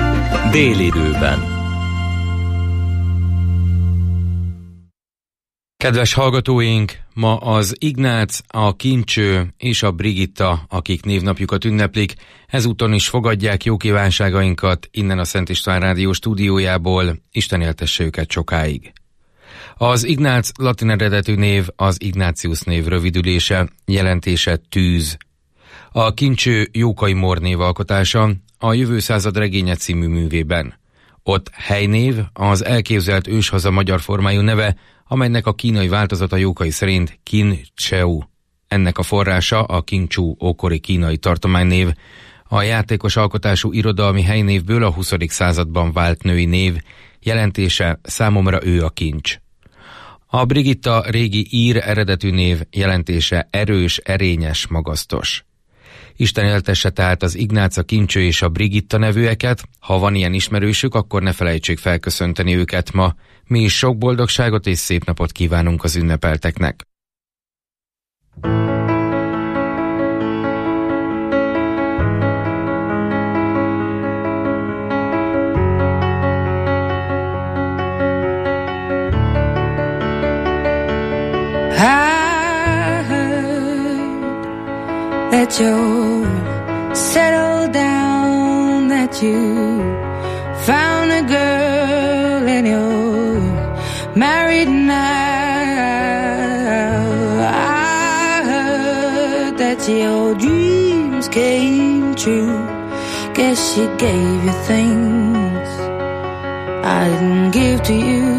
Délidőben. Kedves hallgatóink, ma az Ignác, a Kincső és a Brigitta, akik névnapjukat ünneplik, ezúton is fogadják jó kívánságainkat innen a Szent István Rádió stúdiójából, Isten éltesse őket sokáig. Az Ignác latin eredetű név az Ignácius név rövidülése, jelentése tűz. A Kincső Jókai Mór névalkotása a Jövő század regénye című művében. Ott helynév az elképzelt őshaza magyar formájú neve, amelynek a kínai változata Jókai szerint Kin-Cheu. Ennek a forrása a King-Chu ókori kínai tartománynév. A játékos alkotású irodalmi helynévből a huszadik században vált női név, jelentése számomra ő a kincs. A Brigitta régi ír eredetű név, jelentése erős, erényes, magasztos. Isten éltesse tehát az Ignác, a Kincső és a Brigitta nevűeket, ha van ilyen ismerősük, akkor ne felejtsék felköszönteni őket ma. Mi is sok boldogságot és szép napot kívánunk az ünnepelteknek. That you're settled down, that you found a girl and you're married now. I heard that your dreams came true. Guess she gave you things I didn't give to you.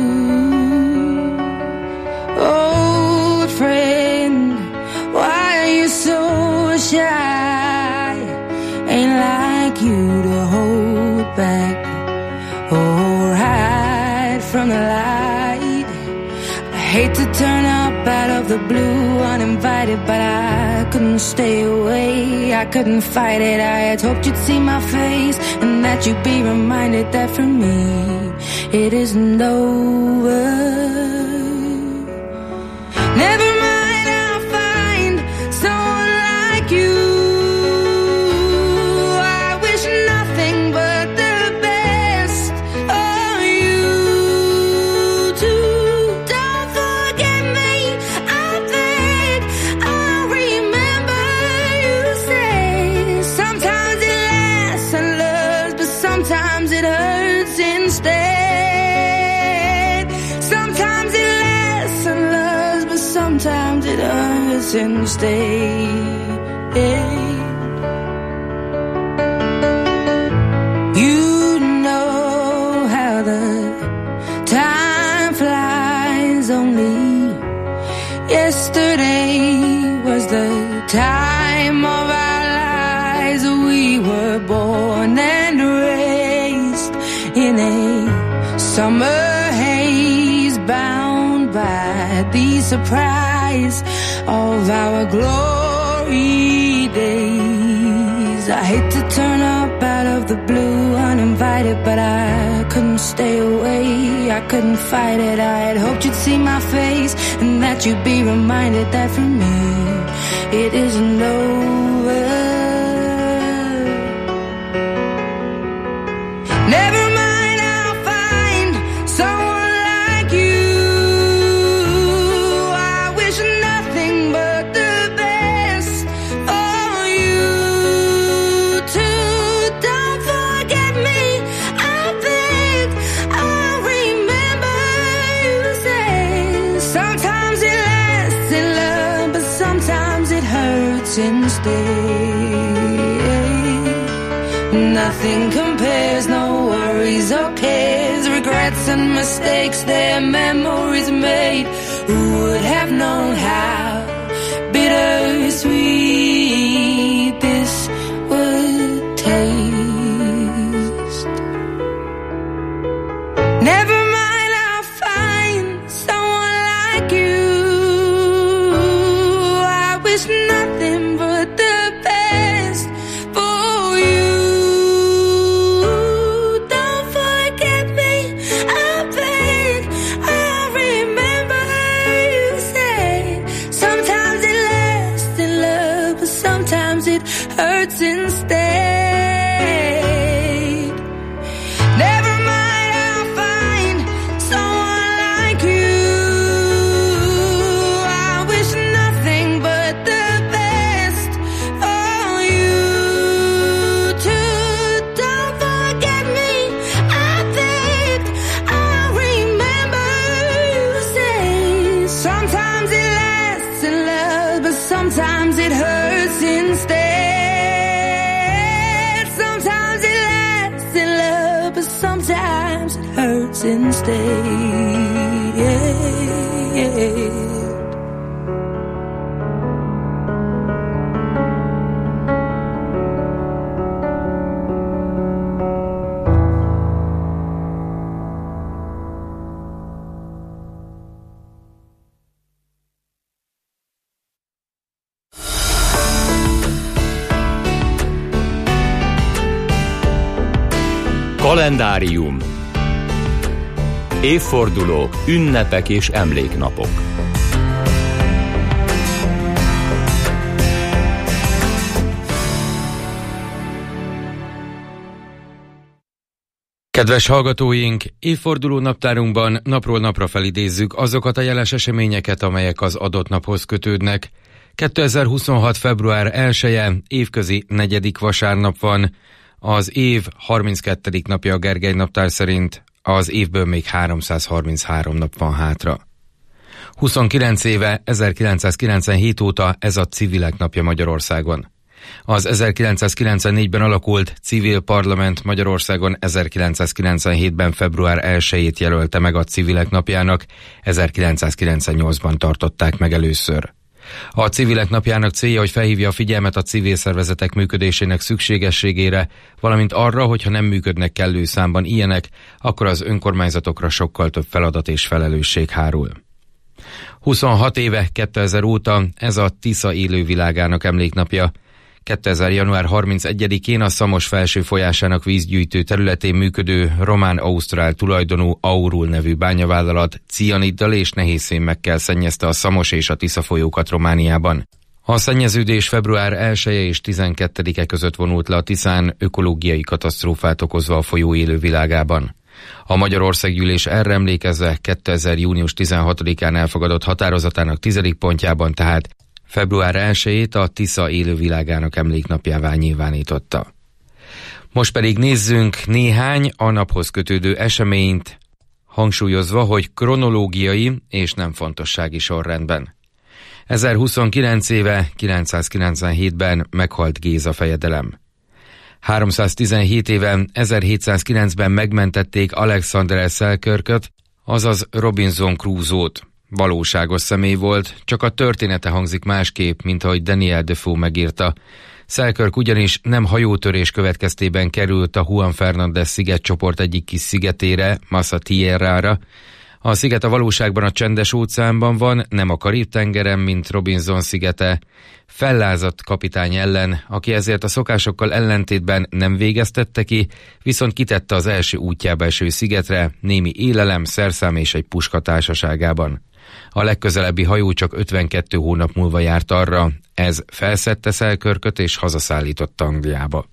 Old friend, why are you so shy? Ain't like you to hold back or hide from the light. I hate to turn up out of the blue uninvited, but I couldn't stay away, I couldn't fight it. I had hoped you'd see my face and that you'd be reminded that for me it isn't over. Never mind, I'll find someone like you. I wish nothing but the best for you too. Don't forget me, I beg. I remember you say sometimes it lasts and loves, but sometimes it hurts instead. Sometimes it lasts and loves, but sometimes it hurts instead. You know how the time flies. Only yesterday was the time of our lives. We were born and raised in a summer haze, bound by the surprise of our glory days. I hate to turn up out of the blue uninvited, but I couldn't stay away, I couldn't fight it. I had hoped you'd see my face and that you'd be reminded that for me it isn't over. Never mind, I'll find someone like you. I wish nothing but the best for you too. Don't forget me, I beg. I remember you say sometimes it lasts in love, but sometimes it hurts instead. Nothing compares, no worries or cares, regrets and mistakes, their memories made. Who would have known how bittersweet this would taste? Never mind, I'll find someone like you. I wish nothing but the best for you. Don't forget me, I beg. I remember you said sometimes it lasts in love, but sometimes it hurts instead. Never mind, I'll find someone like you. Sometimes it lasts in love, but sometimes it hurts instead. Sometimes it lasts in love, but sometimes it hurts instead. Yeah, yeah. Kalendárium. Évfordulók, ünnepek és emléknapok. Kedves hallgatóink, évforduló naptárunkban napról napra felidézzük azokat a jeles eseményeket, amelyek az adott naphoz kötődnek. kétezer-huszonhat. február elseje, évközi negyedik vasárnap van, az év harminckettedik napja a Gergely naptár szerint, az évből még háromszázharminchárom nap van hátra. huszonkilenc éve, ezerkilencszázkilencvenhét óta ez a Civilek napja Magyarországon. Az ezerkilencszázkilencvennégyben alakult Civil Parlament Magyarországon ezerkilencszázkilencvenhétben február elsejét jelölte meg a Civilek napjának, ezerkilencszázkilencvennyolcban tartották meg először. A Civilek napjának célja, hogy felhívja a figyelmet a civil szervezetek működésének szükségességére, valamint arra, hogy ha nem működnek kellő számban ilyenek, akkor az önkormányzatokra sokkal több feladat és felelősség hárul. huszonhat éve, kétezer óta ez a Tisza élővilágának emléknapja. kétezer. január harmincegyedikén a Szamos felső folyásának vízgyűjtő területén működő román-ausztrál tulajdonú Aurul nevű bányavállalat cianiddal és nehézfémmekkel szennyezte a Szamos és a Tisza folyókat Romániában. A szennyeződés február elseje és tizenkettedike között vonult le a Tiszán, ökológiai katasztrófát okozva a folyó élővilágában. A Magyarországgyűlés erre emlékezve kétezer. június tizenhatodikán elfogadott határozatának tizedik pontjában tehát február elsejét a Tisza élővilágának emléknapjává nyilvánította. Most pedig nézzünk néhány a naphoz kötődő eseményt, hangsúlyozva, hogy kronológiai és nem fontossági sorrendben. ezerhuszonkilenc éve, kilencszázkilencvenhétben meghalt Géza fejedelem. háromszáztizenhét éve, ezerhétszázkilencben megmentették Alexander Selkirköt, azaz Robinson Crusoe-t. Valóságos személy volt, csak a története hangzik másképp, mint ahogy Daniel Defoe megírta. Selkirk ugyanis nem hajótörés következtében került a Juan Fernández szigetcsoport egyik kis szigetére, Massa Tierrára. A sziget a valóságban a Csendes-óceánban van, nem a Karib-tengeren, mint Robinson szigete. Fellázadt kapitány ellen, aki ezért a szokásokkal ellentétben nem végeztette ki, viszont kitette az első útjába eső szigetre, némi élelem, szerszám és egy puska társaságában. A legközelebbi hajó csak ötvenkét hónap múlva járt arra, ez felszedte Selkirköt és hazaszállította Angliába.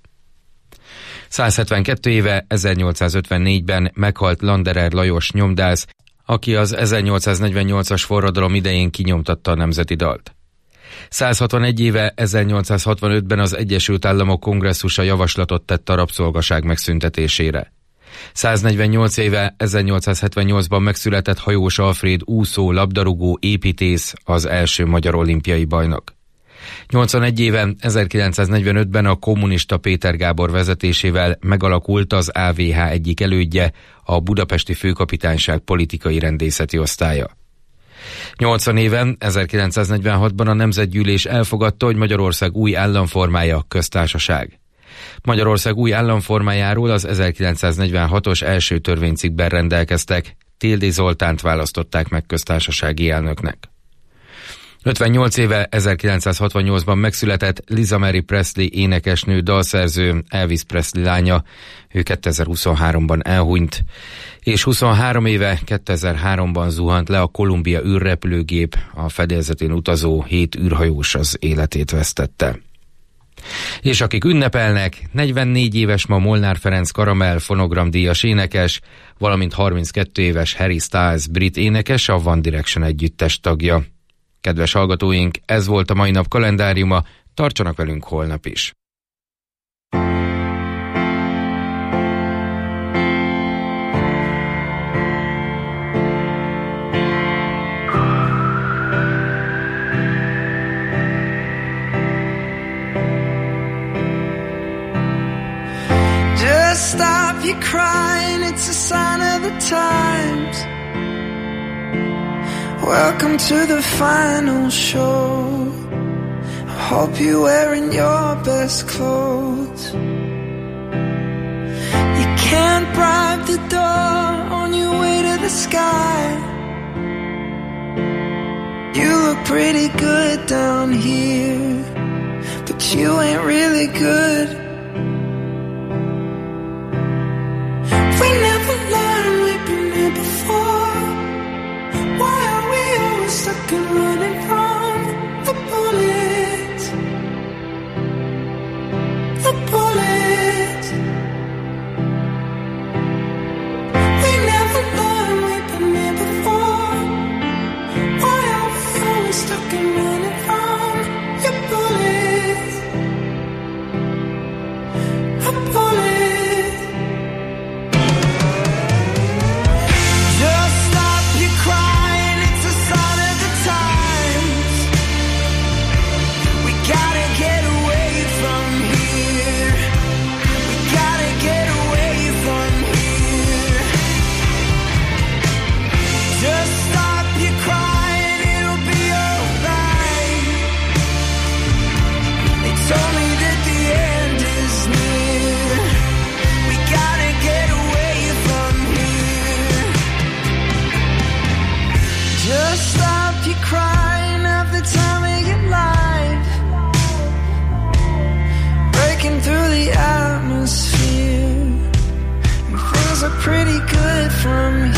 százhetvenkettő éve, ezernyolcszázötvennégyben meghalt Landerer Lajos nyomdász, aki az ezernyolcszáznegyvennyolcas forradalom idején kinyomtatta a nemzeti dalt. százhatvanegy éve, ezernyolcszázhatvanötben az Egyesült Államok kongresszusa javaslatot tett a rabszolgaság megszüntetésére. száznegyvennyolc éve, ezernyolcszázhetvennyolcban megszületett Hajós Alfréd úszó, labdarúgó, építész, az első magyar olimpiai bajnok. nyolcvanegy éve, ezerkilencszáznegyvenötben a kommunista Péter Gábor vezetésével megalakult az á vé há egyik elődje, a Budapesti Főkapitányság politikai rendészeti osztálya. nyolcvan éve, ezerkilencszáznegyvenhatban a Nemzetgyűlés elfogadta, hogy Magyarország új államformája köztársaság. Magyarország új államformájáról az ezerkilencszáznegyvenhatos első törvénycikkben rendelkeztek, Tildi Zoltánt választották meg köztársasági elnöknek. ötvennyolc éve, ezerkilencszázhatvannyolcban megszületett Lisa Mary Presley énekesnő, dalszerző, Elvis Presley lánya, ő kétezer-huszonháromban elhunyt, és huszonhárom éve, kétezer-háromban zuhant le a Columbia űrrepülőgép, a fedélzetén utazó hét űrhajós az életét vesztette. És akik ünnepelnek, negyvennégy éves ma Molnár Ferenc Karamell fonogramdíjas énekes, valamint harminckét éves Harry Styles brit énekes, a One Direction együttes tagja. Kedves hallgatóink, ez volt a mai nap kalendáriuma, tartsanak velünk holnap is. you crying, it's a sign of the times. Welcome to the final show. I hope you're wearing your best clothes. You can't bribe the door on your way to the sky. You look pretty good down here, but you ain't really good. We never learned, we've been here before. Why are we always stuck and running from the bullets? The bullets. We never learned, we've been here before. Why are we always stuck and running from your bullets? A bullet. Pretty good from